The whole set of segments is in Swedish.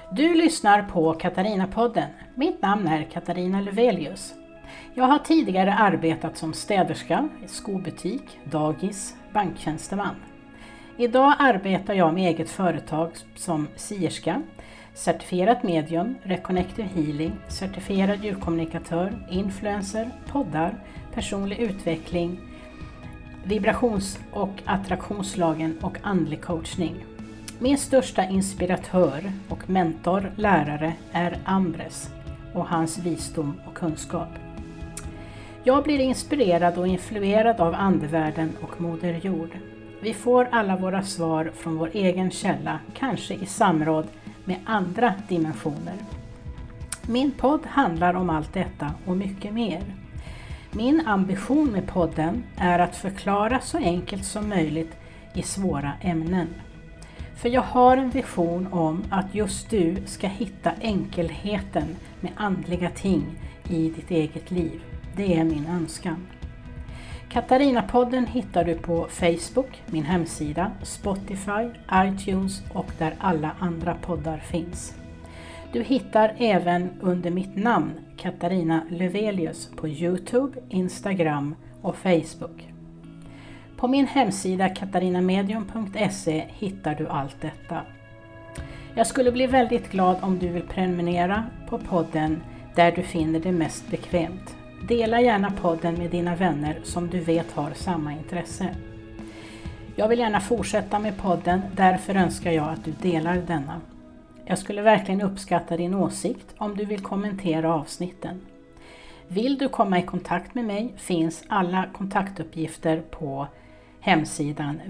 Du lyssnar på Katarina-podden. Mitt namn är Katarina Lövelius. Jag har tidigare arbetat som städerska, i skobutik, dagis, banktjänsteman. Idag arbetar jag med eget företag som sierska, certifierat medium, reconnective healing, certifierad djurkommunikatör, influencer, poddar, personlig utveckling, vibrations- och attraktionslagen och andlig coachning. Min största inspiratör och mentor, lärare, är Ambres och hans visdom och kunskap. Jag blir inspirerad och influerad av andevärlden och Moder Jord. Vi får alla våra svar från vår egen källa, kanske i samråd med andra dimensioner. Min podd handlar om allt detta och mycket mer. Min ambition med podden är att förklara så enkelt som möjligt i svåra ämnen. För jag har en vision om att just du ska hitta enkelheten med andliga ting i ditt eget liv. Det är min önskan. Katarina-podden hittar du på Facebook, min hemsida, Spotify, iTunes och där alla andra poddar finns. Du hittar även under mitt namn Katarina Lövelius på YouTube, Instagram och Facebook. På min hemsida katarinamedium.se hittar du allt detta. Jag skulle bli väldigt glad om du vill prenumerera på podden där du finner det mest bekvämt. Dela gärna podden med dina vänner som du vet har samma intresse. Jag vill gärna fortsätta med podden, därför önskar jag att du delar denna. Jag skulle verkligen uppskatta din åsikt om du vill kommentera avsnitten. Vill du komma i kontakt med mig finns alla kontaktuppgifter på hemsidan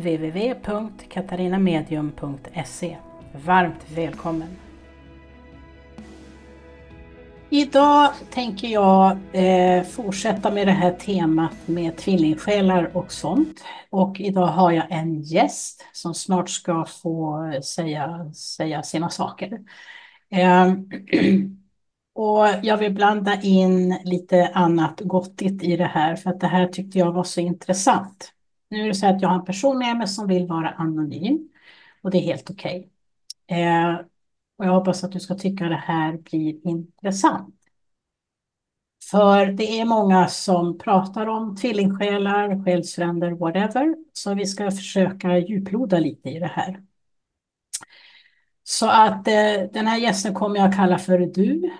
www.katarinamedium.se. Varmt välkommen! Idag tänker jag fortsätta med det här temat med tvillingsjälar och sånt. Och idag har jag en gäst som snart ska få säga sina saker. Och jag vill blanda in lite annat gottigt i det här, för att det här tyckte jag var så intressant. Nu är det så att jag har en person med mig som vill vara anonym och det är helt okej. Och jag hoppas att du ska tycka det här blir intressant. För det är många som pratar om tvillingsjälar, själsfränder, whatever. Så vi ska försöka djuploda lite i det här. Så att den här gästen kommer jag att kalla för du.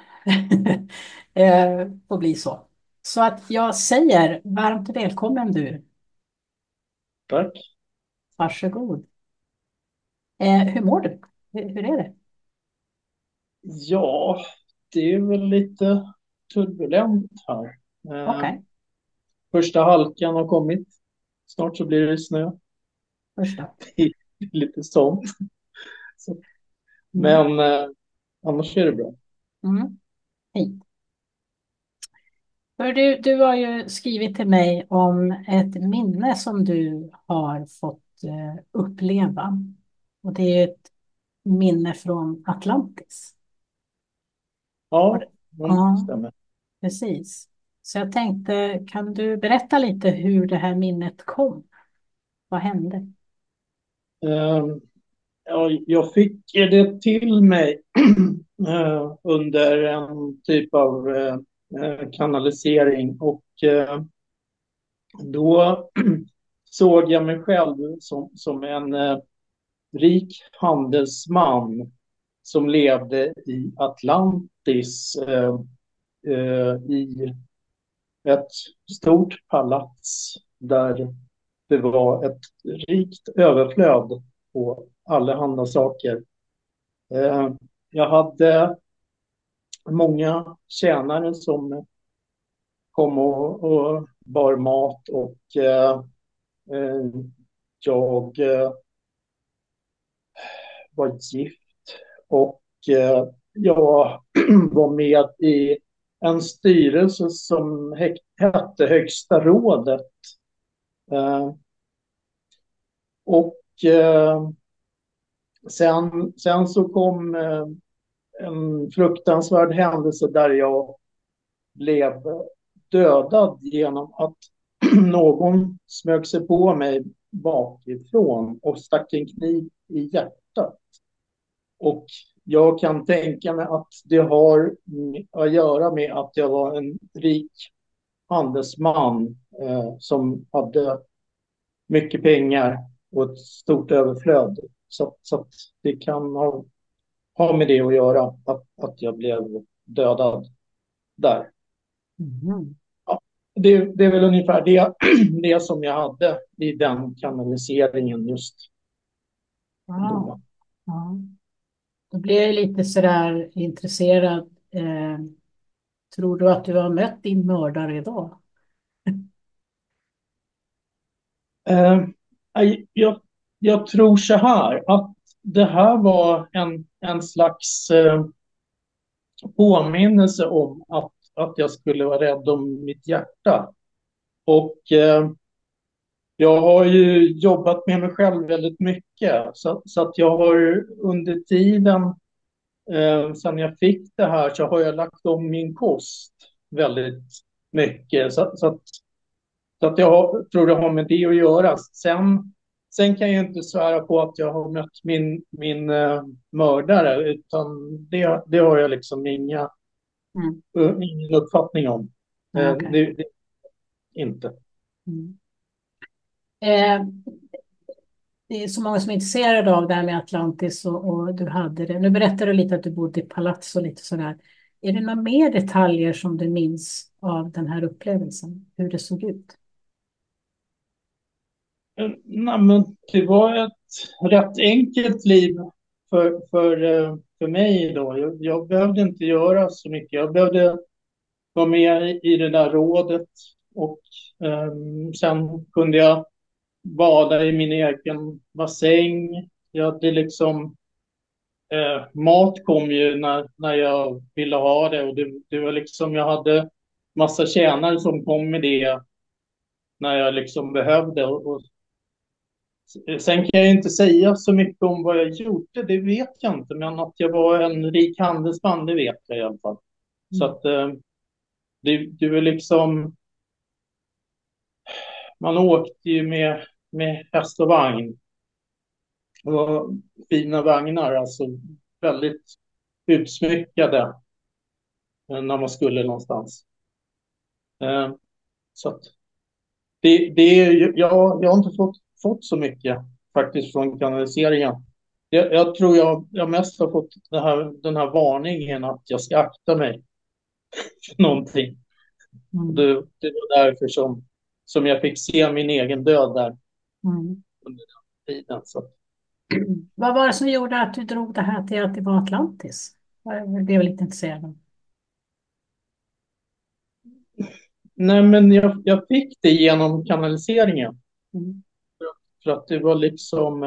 Får bli så. Så att jag säger varmt välkommen du. Tack. Varsågod. Hur mår du? Hur är det? Ja, det är väl lite turbulent här. Eh, Okej, Första halkan har kommit. Snart så blir det snö. första. Det är lite sånt. Så, Mm. men annars är det bra. Mm. Fint. För du har ju skrivit till mig om ett minne som du har fått uppleva. Och det är ett minne från Atlantis. Har Ja, det- det Ja, stämmer. precis. Så jag tänkte, kan du berätta lite hur det här minnet kom? Vad hände? Eh, ja, jag fick det till mig under en typ av kanalisering och då såg jag mig själv som en rik handelsman som levde i Atlantis i ett stort palats där det var ett rikt överflöd på allehanda saker. Eh, jag hade många tjänare som kom och bar mat och eh, jag var gift och jag var med i en styrelse som hette Högsta rådet. Eh, och sen så kom en fruktansvärd händelse där jag blev dödad genom att någon smög sig på mig bakifrån och stack en kniv i hjärtat. Och jag kan tänka mig att det har att göra med att jag var en rik handelsman som hade mycket pengar och ett stort överflöd. Så att det kan ha med det att göra att jag blev dödad där. Mhm. Ja, det är väl ungefär det som jag hade i den kanaliseringen just Wow. då. Ja. Då blir jag lite sådär intresserad. Tror du att du har mött din mördare idag? Eh, jag tror så här att det här var en slags påminnelse om att jag skulle vara rädd om mitt hjärta. Och jag har ju jobbat med mig själv väldigt mycket. Så att jag har under tiden sedan jag fick det här så har jag lagt om min kost väldigt mycket. Så att tror det har med det att göra. Sen kan jag inte svära på att jag har mött min mördare, utan det har jag liksom Mm. ingen uppfattning om. Ja, okej. Det inte. Mm. Eh, det är så många som är intresserade av det här med Atlantis och du hade det. Nu berättar du lite att du bodde i palats och lite sådär. Är det några mer detaljer som du minns av den här upplevelsen? Hur det såg ut? Nej, men det var ett rätt enkelt liv för mig då. Jag behövde inte göra så mycket. Jag behövde vara med i det där rådet och sen kunde jag bada i min egen bassäng. Jag hade liksom, mat kom ju när jag ville ha det och det var liksom, jag hade massa tjänare som kom med det när jag liksom behövde. Och sen kan jag inte säga så mycket om vad jag gjorde, det vet jag inte, men att jag var en rik handelsman, det vet jag i alla fall. Så Mm. att det är liksom, man åkte ju med häst och vagn. Och fina vagnar, alltså väldigt utsmyckade när man skulle någonstans. Eh, Så att det är jag har inte fått så mycket faktiskt från kanaliseringen. Jag tror jag mest har fått den här varningen att jag ska akta mig för någonting. Och Mm. det var därför som jag fick se min egen död där Mm. under den tiden. Så. Vad var det som gjorde att du drog det här till att det var Atlantis? Jag blev lite intresserad av. Nej, men jag fick det genom kanaliseringen. Mm. För att det var liksom...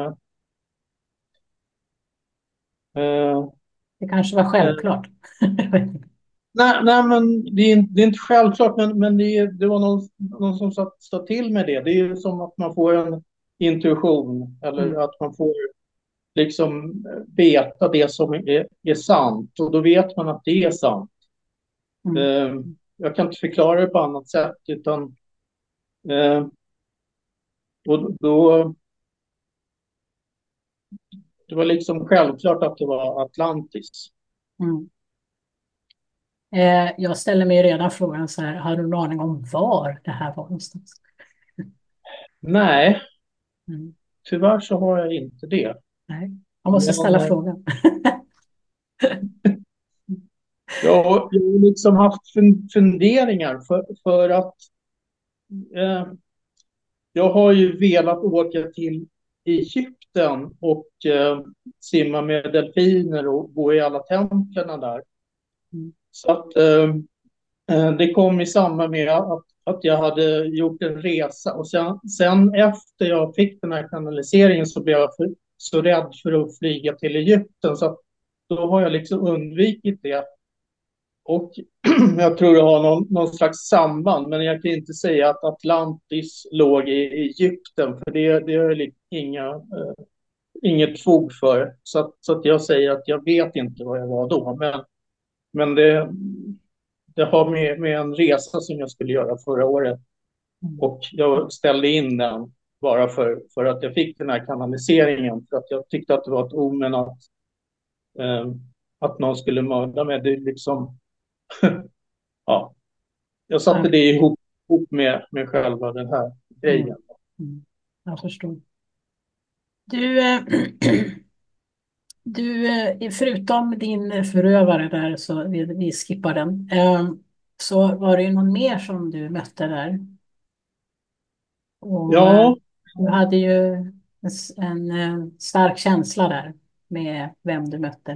eh, Det kanske var eh, självklart. nej, men det är inte självklart, men det var någon som sa till med det. Det är ju som att man får en intuition eller Mm. att man får liksom veta det som är sant. Och då vet man att det är sant. Mm. Eh, jag kan inte förklara det på annat sätt, utan eh, och då det var liksom självklart att det var Atlantis. Mm. Jag ställer mig redan frågan så här, har du någon aning om var det här var någonstans? Nej, Mm. tyvärr så har jag inte det. Nej, jag måste Men ställa frågan. jag har liksom haft funderingar för att eh, jag har ju velat åka till Egypten och simma med delfiner och gå i alla templen där. Mm. Så att det kom i samband med att jag hade gjort en resa och sen efter jag fick den här kanaliseringen så blev jag så rädd för att flyga till Egypten, så att då har jag liksom undvikit det. Och jag tror det har någon slags samband, men jag kan inte säga att Atlantis låg i Egypten, för det är inget fog för. Så att jag säger att jag vet inte vad jag var då, men det har med en resa som jag skulle göra förra året. Mm. Och jag ställde in den bara för att jag fick den här kanaliseringen. För att jag tyckte att det var ett omen att att någon skulle mörda mig. Det är liksom, ja, jag Ja. satte det ihop med själva den här Mm. grejen. Mm. Jag förstår. Du, förutom din förövare där, så vi skippar den, så var det ju någon mer som du mötte där. Och Ja, du hade ju stark känsla där med vem du mötte.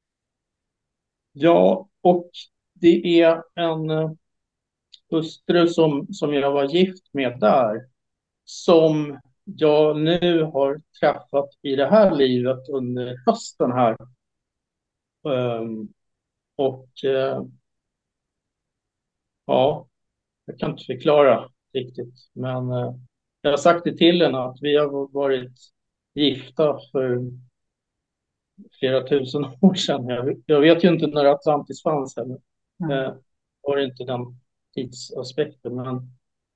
ja, och det är en hustru som jag var gift med där, som jag nu har träffat i det här livet under hösten här. Och ja, jag kan inte förklara riktigt, men jag har sagt det till henne att vi har varit gifta för flera tusen år sedan. Jag vet ju inte när Atlantis fanns heller. Mm. Var det inte den tidsaspekten, men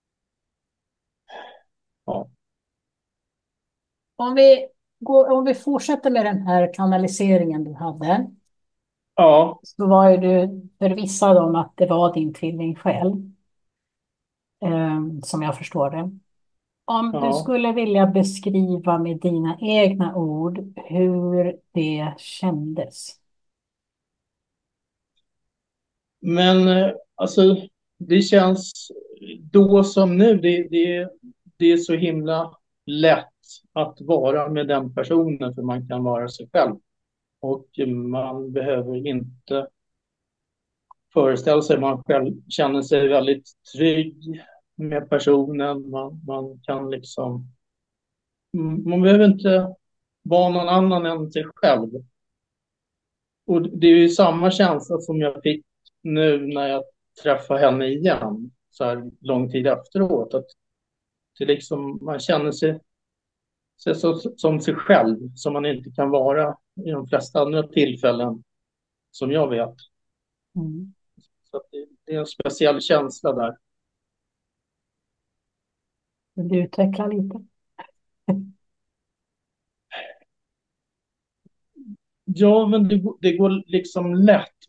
ja. Om vi fortsätter med den här kanaliseringen du hade, Ja, så var ju du förvissad om att det var din tvilling själv, som jag förstår det. Om du ja. skulle vilja beskriva med dina egna ord hur det kändes. Men alltså, det känns då som nu, det är så himla lätt att vara med den personen för man kan vara sig själv. Och man behöver inte föreställa sig, man själv känner sig väldigt trygg med personen. Man kan liksom, man behöver inte vara någon annan än sig själv. Och det är ju samma känsla som jag fick nu när jag träffar henne igen, så här lång tid efteråt. Att det liksom, man känner sig som sig själv, som man inte kan vara i de flesta andra tillfällen, som jag vet. Mm. Så att det är en speciell känsla där. Vill du utveckla lite? Ja, men det går liksom lätt.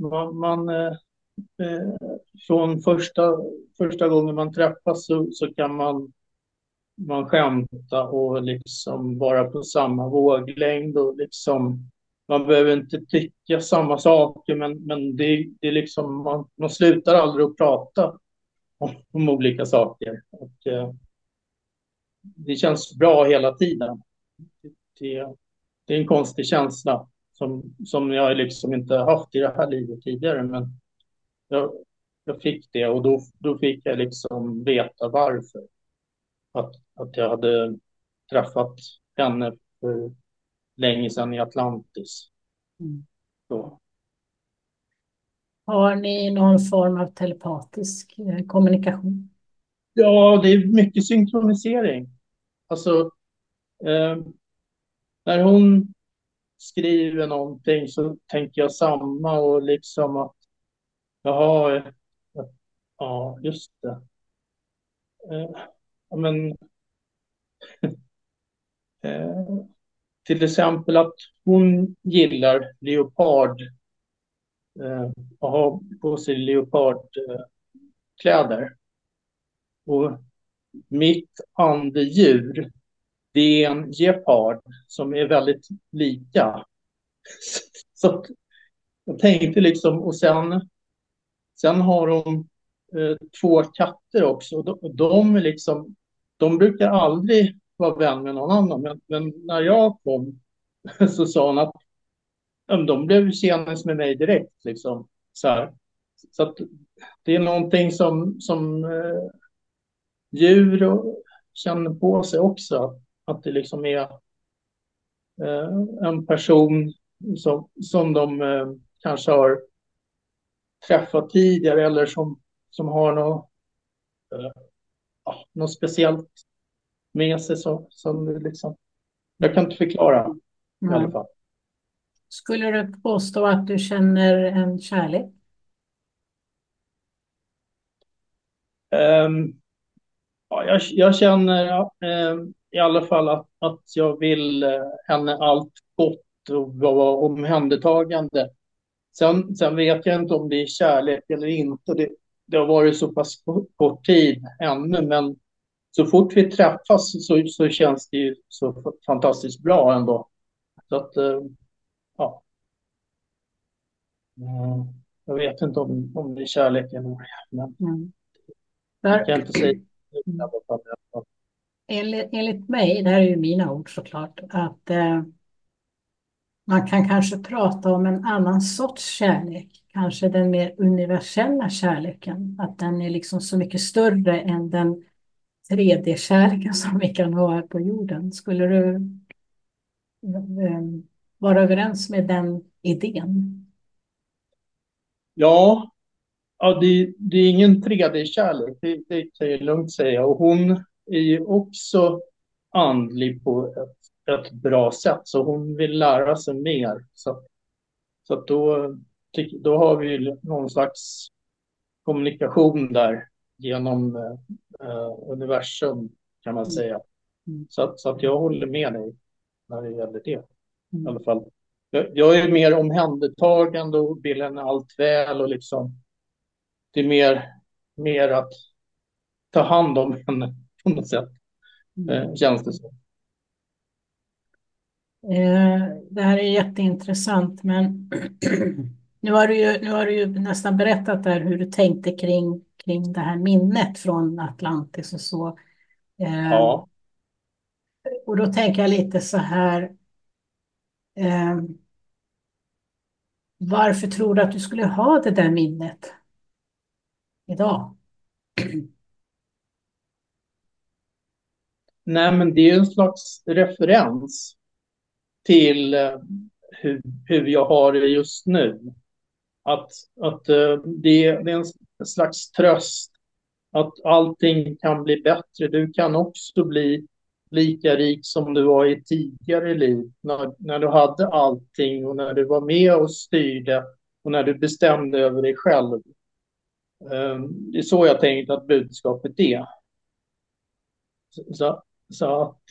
Från första gången man träffas så kan man skämta och liksom vara på samma våglängd och liksom man behöver inte tycka samma saker, men det är liksom man slutar aldrig att prata om olika saker, och det känns bra hela tiden. Det, det är en konstig känsla som jag liksom inte haft i det här livet tidigare, men jag, jag fick det, och då fick jag liksom veta varför. Att jag hade träffat henne för länge sedan i Atlantis. Mm. Så. Har ni någon form av telepatisk kommunikation? Ja, det är mycket synkronisering. Alltså, eh, när hon skriver någonting så tänker jag samma, och liksom att, jaha, ja, just det. Ja, men, eh, till exempel att hon gillar leopard, och har på sig leopardkläder. Och mitt andedjur, det är en gepard som är väldigt lika. Så att jag tänkte liksom, och sen har de två katter också. De är liksom, de brukar aldrig vara vän med någon annan. Men när jag kom så sa hon att de blev tjenis med mig direkt. Liksom, så här. Så att det är någonting som djur känner på sig också. Att det liksom är en person som de kanske har träffat tidigare, eller som har något speciellt med sig som det liksom, jag kan inte förklara i alla Nej. fall. Skulle du påstå att du känner en kärlek? Um, ja, jag känner i alla fall att jag vill henne allt gott och vara omhändertagande. Sen vet jag inte om det är kärlek eller inte. Det har varit så pass kort tid ännu, men så fort vi träffas så känns det ju så fantastiskt bra ändå. Så att, ja, jag vet inte om det är kärlek eller inte, men Mm. jag Där, kan inte säga det i mm. alla fall. Enligt mig, det här är ju mina ord såklart, att man kan kanske prata om en annan sorts kärlek, kanske den mer universella kärleken, att den är liksom så mycket större än den 3D-kärleken som vi kan ha här på jorden. Skulle du vara överens med den idén? Ja, ja det är ingen 3D-kärlek, det kan jag lugnt säga. Och hon är ju också andlig på ett bra sätt, så hon vill lära sig mer. Så att då har vi ju någon slags kommunikation där genom universum, kan man Mm. säga. Mm. Så att jag håller med dig när det gäller det i Mm. alla fall. Jag är mer omhändertagande och vill henne allt väl, och liksom det är mer att ta hand om henne på något sätt, Mm. känns det som. Det här är jätteintressant, men nu har du ju nästan berättat där hur du tänkte kring det här minnet från Atlantis och så. Eh, Ja. och då tänker jag lite så här, eh, varför tror du att du skulle ha det där minnet idag? Nej, men det är en slags referens till hur jag har det just nu. Att, det är en slags tröst att allting kan bli bättre. Du kan också bli lika rik som du var i tidigare liv. När du hade allting och när du var med och styrde och när du bestämde över dig själv. Det är så jag tänkt att budskapet är. Så att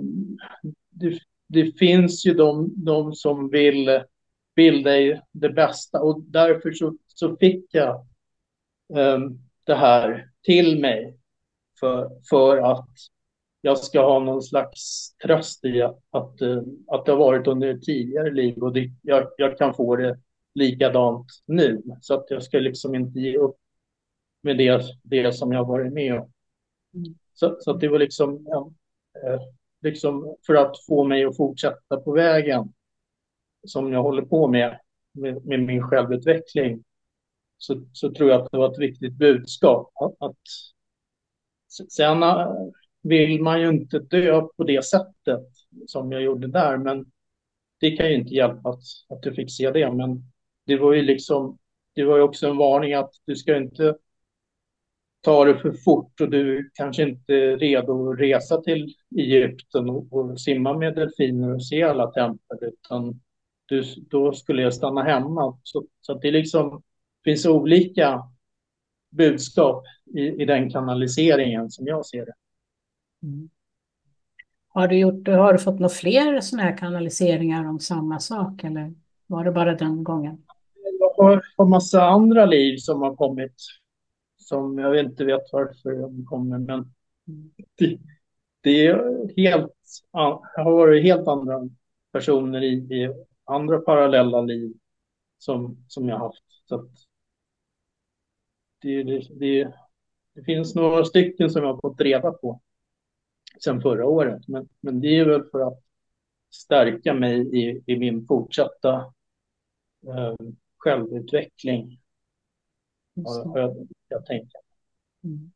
det finns ju de som vill dig det bästa, och därför så fick jag det här till mig för att jag ska ha någon slags tröst i att det har varit under ett tidigare liv, och jag kan få det likadant nu. Så att jag ska liksom inte ge upp med det som jag har varit med om. Så att det var liksom för att få mig att fortsätta på vägen som jag håller på med min självutveckling, så tror jag att det var ett viktigt budskap. Sen vill man ju inte dö på det sättet som jag gjorde där, men det kan ju inte hjälpa att du fick se det. Men det var ju också en varning att du ska inte ta det för fort, och du kanske inte är redo att resa till Egypten och simma med delfiner och se alla tempel, utan då skulle jag stanna hemma. Så att det liksom finns olika budskap i den kanaliseringen som jag ser det. Mm. Har du fått några fler sådana här kanaliseringar om samma sak, eller var det bara den gången? Jag har massa andra liv som har kommit, som jag inte vet varför de kommer, men det, det är har varit helt andra personer i andra parallella liv som jag haft. Så att det finns några stycken som jag har fått reda på sedan förra året, men det är väl för att stärka mig i min fortsatta eh, självutveckling, Just det. har jag tänkt. Mm.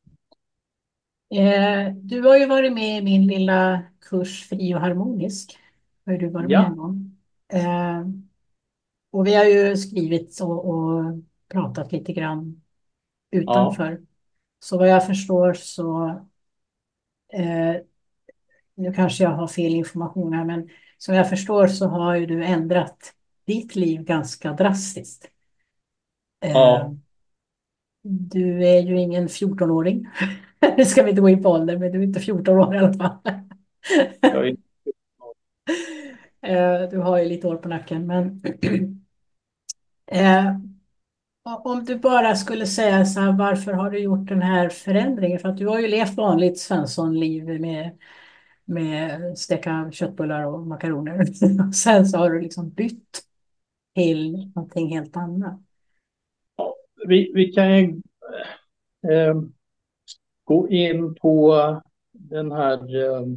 Du har ju varit med i min lilla kurs Fri och harmonisk. Har ju du varit med Ja, om. Och vi har ju skrivit och pratat lite grann ja, utanför. Så vad jag förstår så, eh, nu kanske jag har fel information här, men som jag förstår så har ju du ändrat ditt liv ganska drastiskt. Eh, ja. du är ju ingen 14-åring. Nu ska vi inte gå in på ålder, men du är inte 14 år i alla fall. Jag är, Du har ju lite år på nacken, men Eh, Om du bara skulle säga så här, varför har du gjort den här förändringen? För att du har ju levt vanligt Svenssonliv med steka köttbullar och makaroner. Sen så har du liksom bytt till någonting helt annat. Ja, vi kan ju eh, gå in på den här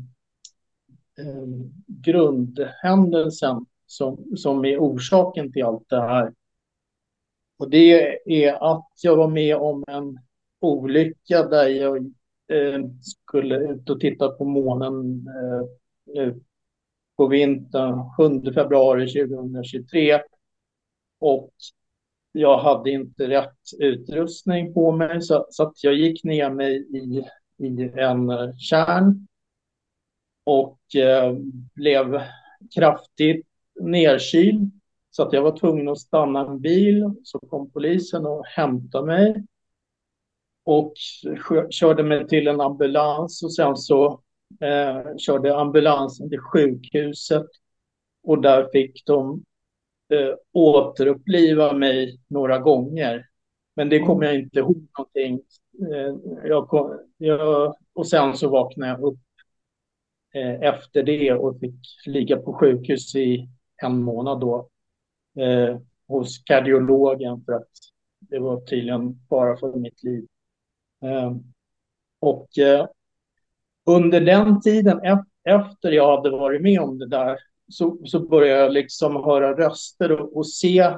grundhändelsen som är orsaken till allt det här. Och det är att jag var med om en olycka där jag skulle ut och titta på månen nu på vintern, 7 februari 2023. Och jag hade inte rätt utrustning på mig så att jag gick ner mig i en tjärn och blev kraftigt nedkyld. Så att jag var tvungen att stanna en bil. Så kom polisen och hämtade mig och körde mig till en ambulans. Och sen så körde ambulansen till sjukhuset och där fick de återuppliva mig några gånger. Men det kommer Mm. jag inte ihåg någonting. Och sen så vaknade jag upp efter det och fick ligga på sjukhus i en månad då hos kardiologen för att det var tydligen fara för mitt liv. Eh, och under den tiden efter jag hade varit med om det där så började jag liksom höra röster och se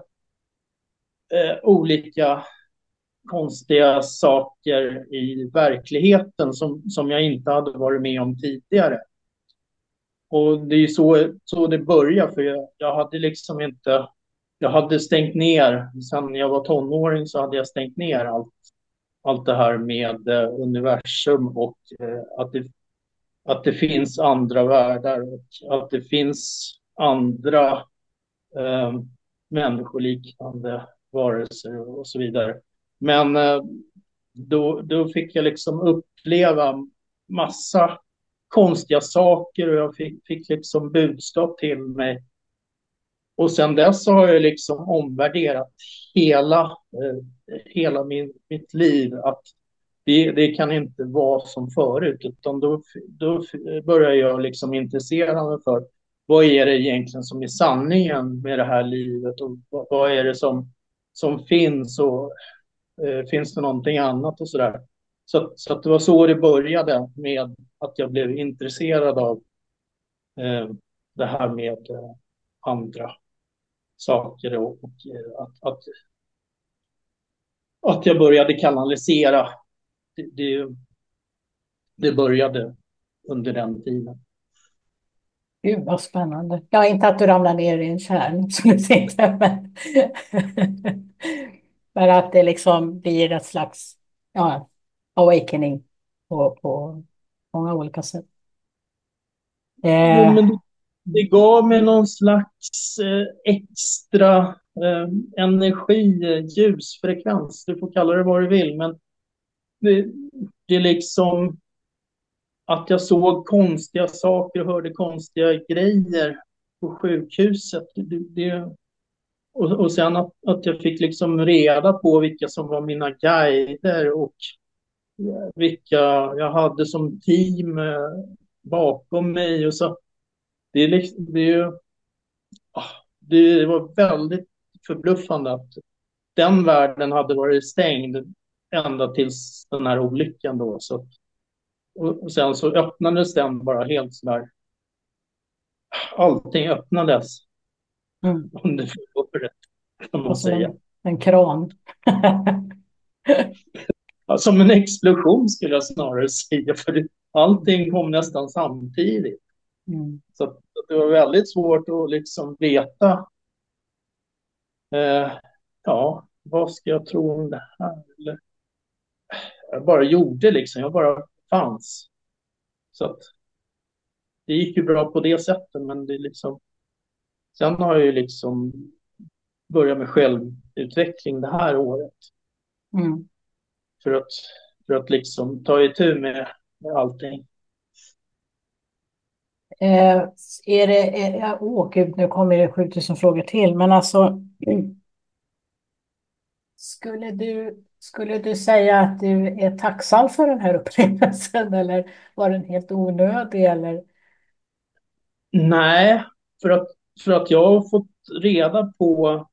olika konstiga saker i verkligheten som jag inte hade varit med om tidigare. Och det är ju så det börjar, för jag hade liksom inte, jag hade stängt ner, sen jag var tonåring så hade jag stängt ner allt det här med universum och att det finns andra världar och att det finns andra eh, människoliknande varelser och så vidare. Men då fick jag liksom uppleva massa konstiga saker och jag fick liksom budskap till mig. Och sen dess så har jag liksom omvärderat hela mitt liv. Att det kan inte vara som förut, utan då börjar jag liksom intressera mig för vad är det egentligen som är sanningen med det här livet och vad är det som finns och finns det någonting annat och sådär. Så att det var så det började med att jag blev intresserad av det här med andra saker och att jag började kanalisera. Det, det, det började under den tiden. Gud vad spännande. Ja, inte att du ramlar ner i en kärn, absolut inte. Men att det liksom blir ett slags ja, awakening på många olika sätt. Jo, Eh, men det gav mig någon slags extra energi, ljusfrekvens. Du får kalla det vad du vill, men det, det är liksom att jag såg konstiga saker och hörde konstiga grejer på sjukhuset. Och sen att jag fick liksom reda på vilka som var mina guider och vilka jag hade som team bakom mig. Och så, det, är liksom, det, är ju, ah, det var väldigt förbluffande att den världen hade varit stängd ända tills den här olyckan då. Så, och sen så öppnades den bara helt sådär. Allting öppnades mm. under året kan man Och som säga. en kran. Ja, som en explosion skulle jag snarare säga, för allting kom nästan samtidigt. Mm. Så att det var väldigt svårt att liksom veta, ja, vad ska jag tro om det här? Eller, jag bara gjorde liksom, jag bara fanns. Så att det gick ju bra på det sättet, men det är liksom, sen har jag ju liksom börjat med självutveckling det här året Mm. för att, för att liksom ta itu med allting. Är det, åh gud, nu kommer det 7000 frågor till, men alltså Skulle du säga att du är tacksam för den här upplevelsen eller var den helt onödig eller? Nej, för att, för att jag har fått reda på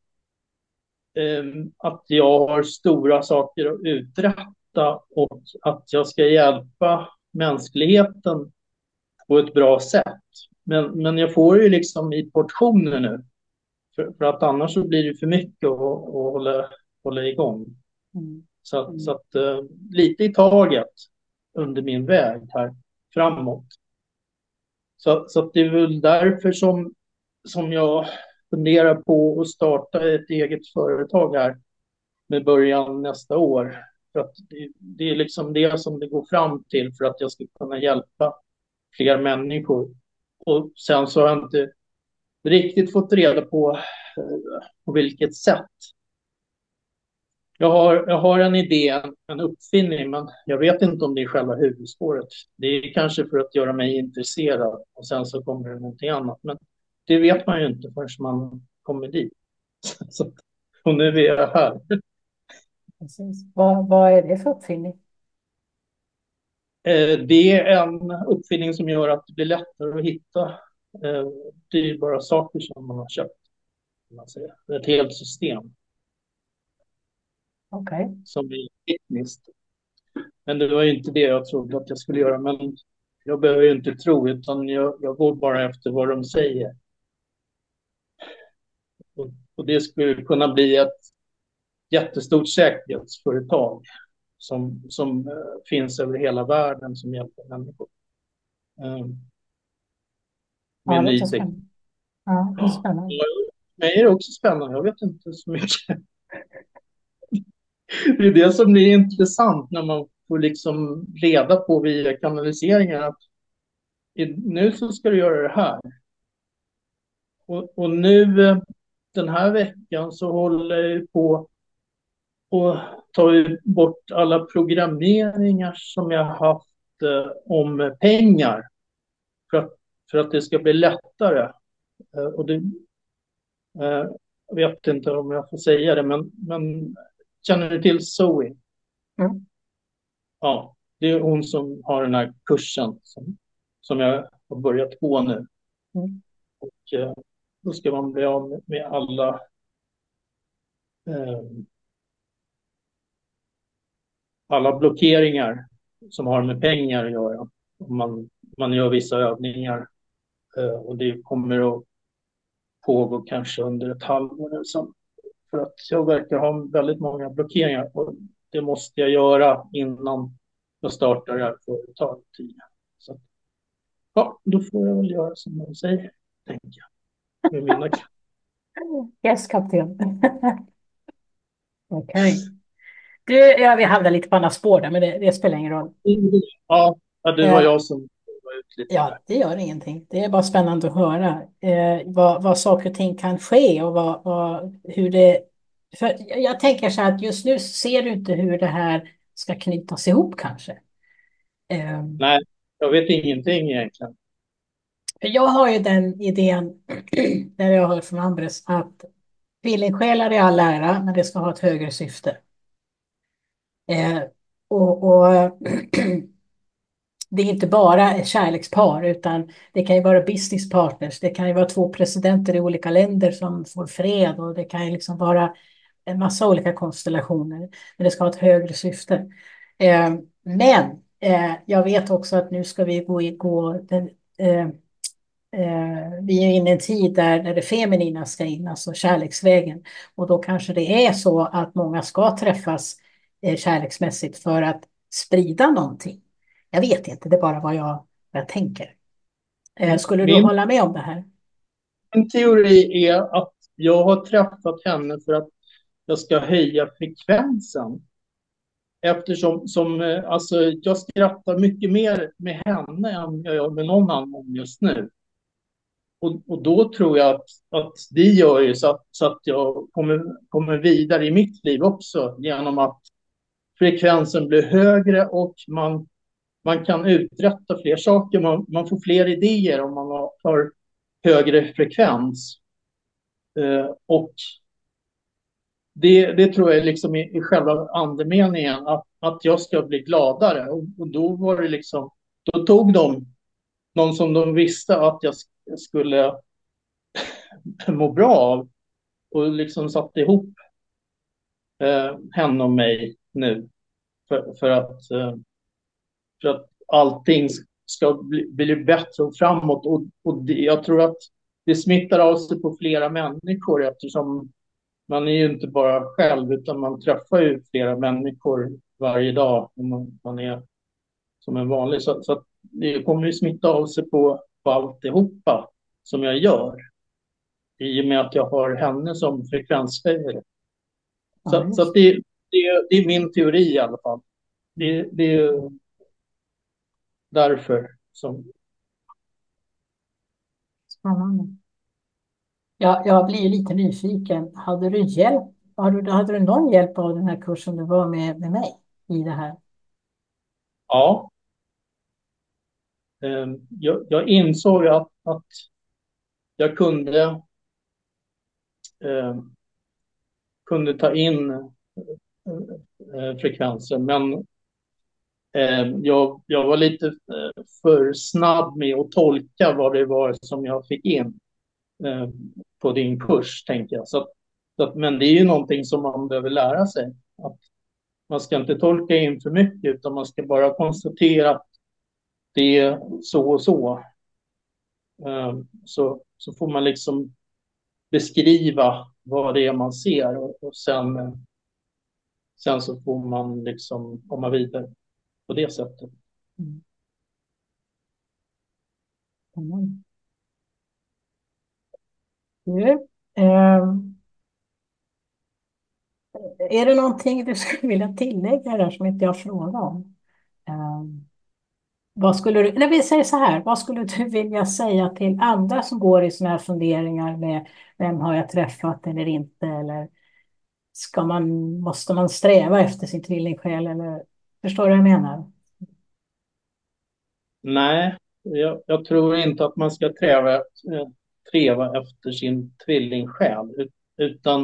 att jag har stora saker att uträtta och att jag ska hjälpa mänskligheten på ett bra sätt. Men jag får ju liksom i portioner nu. För att annars så blir det för mycket att hålla igång. Mm. Så att lite i taget under min väg här framåt. Så att det är väl därför som jag funderar på att starta ett eget företag här med början nästa år. För att det är liksom det som det går fram till för att jag ska kunna hjälpa fler människor. Och sen så har jag inte riktigt fått reda på vilket sätt. Jag har en idé, en uppfinning, men jag vet inte om det är själva huvudspåret. Det är kanske för att göra mig intresserad och sen så kommer det någonting annat. Men det vet man ju inte förrän man kommer dit. Så, och nu är jag här. Precis. Vad är det för uppfinning? Det är en uppfinning som gör att det blir lättare att hitta dyrbara saker som man har köpt. Kan man säga. Det är ett helt system Okej. som blir tekniskt. Men det var ju inte det jag trodde att jag skulle göra. Men jag behöver ju inte tro, utan jag går bara efter vad de säger. Och det skulle kunna bli ett jättestort säkerhetsföretag som finns över hela världen som hjälper människor. Ja, Med det ny låter teknik. spännande. Ja, det är spännande. För mig är det också spännande. Jag vet inte så mycket. Det är det som blir intressant när man får liksom reda på via kanaliseringen att nu så ska du göra det här. Och nu den här veckan så håller jag på och tar bort alla programmeringar som jag haft om pengar för att det ska bli lättare. Och det, jag vet inte om jag får säga det, men känner du till Zoe? Mm. Ja, det är hon som har den här kursen som jag har börjat gå nu. Mm. Och då ska man bli av med eh, alla blockeringar som har med pengar att göra. Man gör vissa övningar och det kommer att pågå kanske under ett halvår eller så. För att jag verkar ha väldigt många blockeringar och det måste jag göra innan jag startar det här företaget. Så ja, då får jag väl göra som de säger, tänker jag. Med mina Yes, kapten. Okej. Du, ja, vi hamnade lite på andra spår där, men det spelar ingen roll. ja, det var Eh, jag som var ut lite ja, där. det gör ingenting. Det är bara spännande att höra vad saker och ting kan ske och hur det... För jag tänker så här att just nu ser du inte hur det här ska knytas ihop kanske. Eh, Nej, jag vet ingenting egentligen. för jag har ju den idén, där jag har hört från Ambres, att tvillingsjälar är all ära, men det ska ha ett högre syfte. Eh, och det är inte bara ett kärlekspar utan det kan ju vara business partners. Det kan ju vara två presidenter i olika länder som får fred och det kan ju liksom vara en massa olika konstellationer. Men det ska ha ett högre syfte. Men jag vet också att nu ska vi gå den, vi är inne i en tid där det feminina ska in, alltså kärleksvägen. Och då kanske det är så att många ska träffas kärleksmässigt för att sprida någonting. Jag vet inte, det är bara vad jag tänker. Skulle du Min, hålla med om det här? min teori är att jag har träffat henne för att jag ska höja frekvensen. Eftersom alltså, jag skrattar mycket mer med henne än jag gör med någon annan just nu. Och då tror jag att det gör ju så att jag kommer vidare i mitt liv också genom att frekvensen blir högre och man kan uträtta fler saker. Man får fler idéer om man har högre frekvens. Och det tror jag är liksom i själva andemeningen, att jag ska bli gladare. Och då var det liksom, då tog de någon som de visste att jag skulle må bra av och liksom satte ihop henne och mig nu för att allting ska bli bättre och framåt. Och jag tror att det smittar av sig på flera människor, eftersom man är ju inte bara själv, utan man träffar ju flera människor varje dag om man är som en vanlig. Så att det kommer ju smitta av sig på alltihopa som jag gör, i och med att jag har henne som frekvenshöjare. Ja, Så just att det är min teori i alla fall. Det är därför som... spännande. Ja, jag blir ju lite nyfiken. Hade du någon hjälp av den här kursen du var med mig i det här? Ja, jag insåg att jag kunde ta in frekvenser, men jag var lite för snabb med att tolka vad det var som jag fick in eh, på din kurs, tänker jag. Men det är ju någonting som man behöver lära sig. Att man ska inte tolka in för mycket, utan man ska bara konstatera att det är så och så. Så får man liksom beskriva vad det är man ser, och sen så får man liksom komma vidare på det sättet. Mm. Mm. Du, är det någonting du skulle vilja tillägga där som inte jag frågade om? Vad skulle du, nej, vi säger så här, vad skulle du vilja säga till andra som går i såna här funderingar med vem har jag träffat eller inte? Eller måste man sträva efter sin tvillingsjäl? Eller, förstår du vad jag menar? Nej, jag tror inte att man ska treva efter sin tvillingsjäl, utan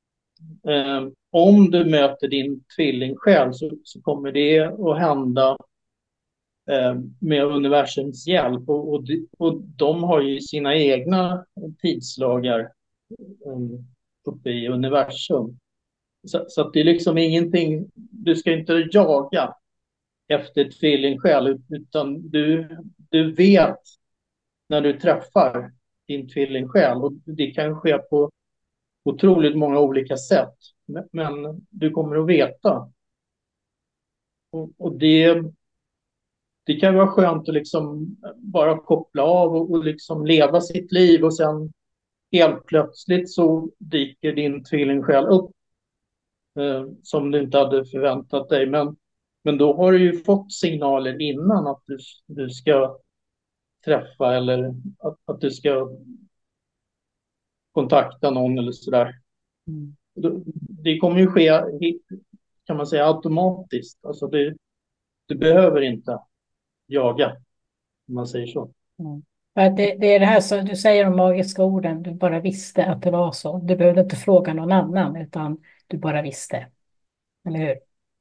om du möter din tvillingsjäl, så kommer det att hända med universums hjälp. Och de har ju sina egna tidslagar uppe i universum. Så att det är liksom ingenting, du ska inte jaga efter tvillingsjäl, utan du vet när du träffar din tvillingsjäl, och det kan ske på otroligt många olika sätt, men du kommer att veta. Och det kan vara skönt att liksom bara koppla av och liksom leva sitt liv, och sen helt plötsligt så dyker din tvillingsjäl upp som du inte hade förväntat dig. Men då har du ju fått signaler innan att du ska träffa, eller att du ska kontakta någon eller sådär. Mm. Det kommer ju ske, kan man säga, automatiskt. Alltså du behöver inte jaga, om man säger så. Mm. För att det är det här som du säger, de magiska orden, du bara visste att det var så. Du behövde inte fråga någon annan, utan du bara visste. Eller hur?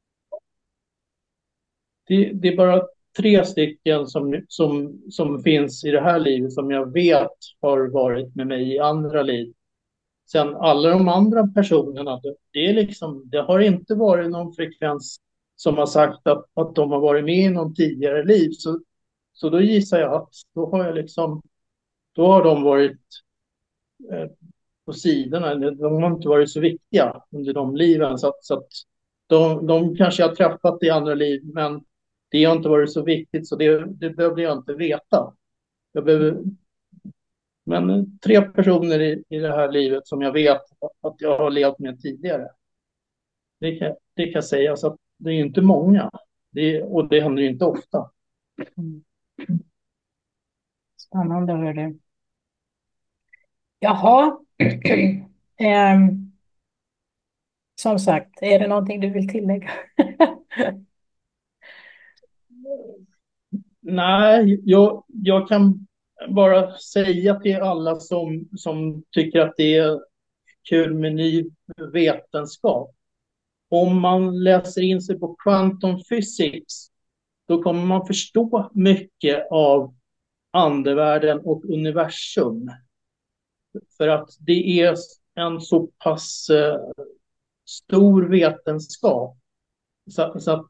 Det är bara 3 stycken som finns i det här livet som jag vet har varit med mig i andra liv. Sen alla de andra personerna, det har inte varit någon frekvens som har sagt att de har varit med i någon tidigare liv. Så då gissar jag att då har de varit eh, på sidorna. De har inte varit så viktiga under de liven. Så att de kanske jag har träffat i andra liv, men det har inte varit så viktigt, så det behövde jag inte veta. Men 3 personer i det här livet som jag vet att jag har levt med tidigare. Det kan jag säga. Så att det är inte många. Och det händer inte ofta. Mm. Spännande, hör du. Jaha. Som sagt, är det någonting du vill tillägga? Nej, jag kan bara säga till alla som tycker att det är kul med ny vetenskap. Om man läser in sig på quantum physics, då kommer man förstå mycket av andevärlden och universum. För att det är en så pass stor vetenskap. Så att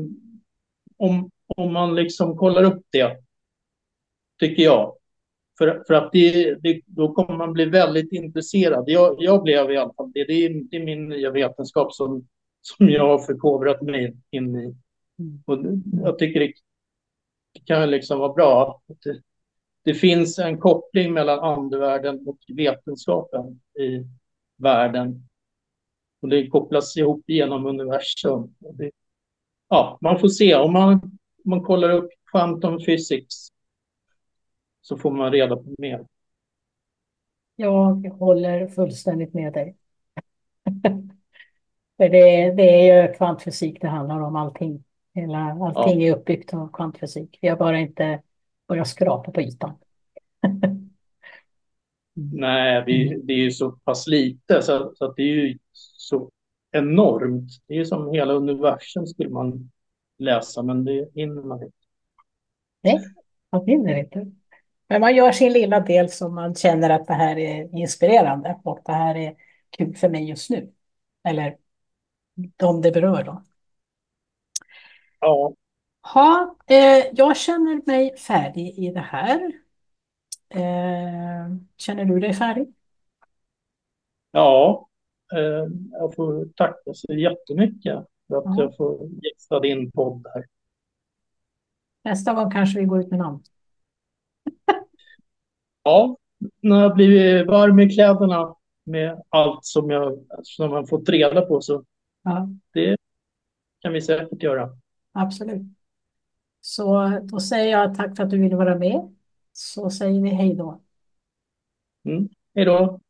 om man liksom kollar upp det, tycker jag. För att då kommer man bli väldigt intresserad. Jag blev i alla fall det. Det är min nya vetenskap som jag har förkovrat mig in i. Och jag tycker det kan liksom vara bra att det finns en koppling mellan andevärlden och vetenskapen i världen. Och det kopplas ihop genom universum. Ja, man får se. Om man kollar upp quantum physics så får man reda på mer. Jag håller fullständigt med dig. För det är ju kvantfysik det handlar om allting. Ja, Allting är uppbyggt av kvantfysik. Vi har bara inte börjat skrapa på ytan. nej, det är ju så pass lite så att det är ju så enormt. Det är ju som hela universum skulle man läsa, men det hinner man inte. Nej, man vinner inte. Men man gör sin lilla del som man känner att det här är inspirerande och det här är kul för mig just nu. Eller de det berör då. Ja, Jag känner mig färdig i det här. Känner du dig färdig? ja, jag får tacka så jättemycket för att Ja. jag får gästa din podd här. Nästa gång kanske vi går ut med namn. Ja, när jag blivit varm i kläderna med allt som jag fått reda på, så Ja, det kan vi säkert göra. absolut. Så då säger jag tack för att du ville vara med. Så säger vi hej då. Hej då!